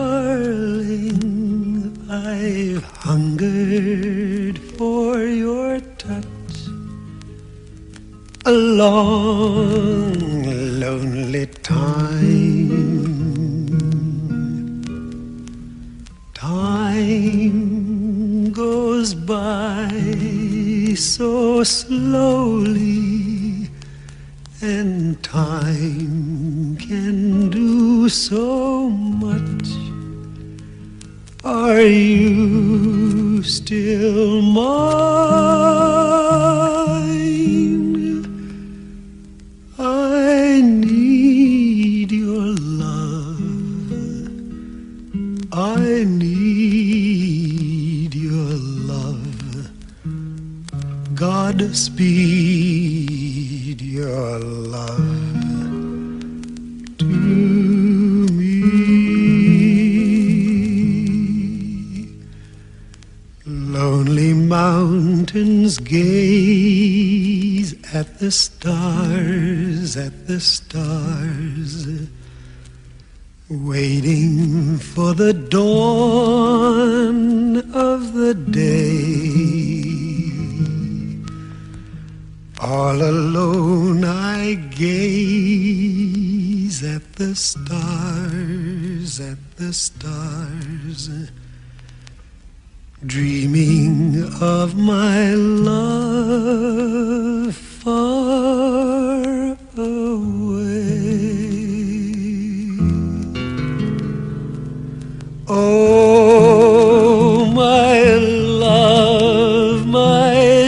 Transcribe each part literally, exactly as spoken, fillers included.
darling, I've hungered for your touch a long, lonely time. Time goes by so slowly, and time can do so much. Are you still mine? I need your love. I need your love. Godspeed your love to me. Lonely mountains gaze at the stars, at the stars, waiting for the dawn of the day. All alone I gaze at the stars, at the stars, dreaming of my love far away. Oh, my love, my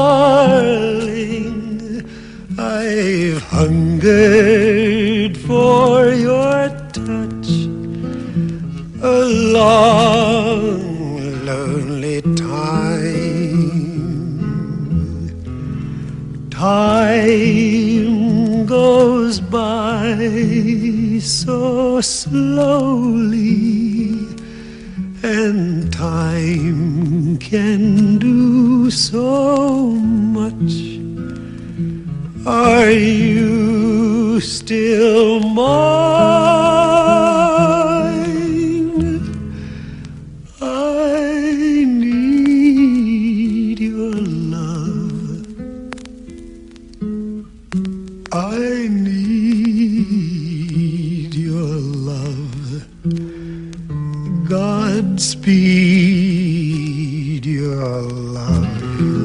darling, I've hungered for your touch a long, lonely time. Time goes by so slowly, and time can do so much. Are you still mine? I need your love. I need your love. Godspeed your love.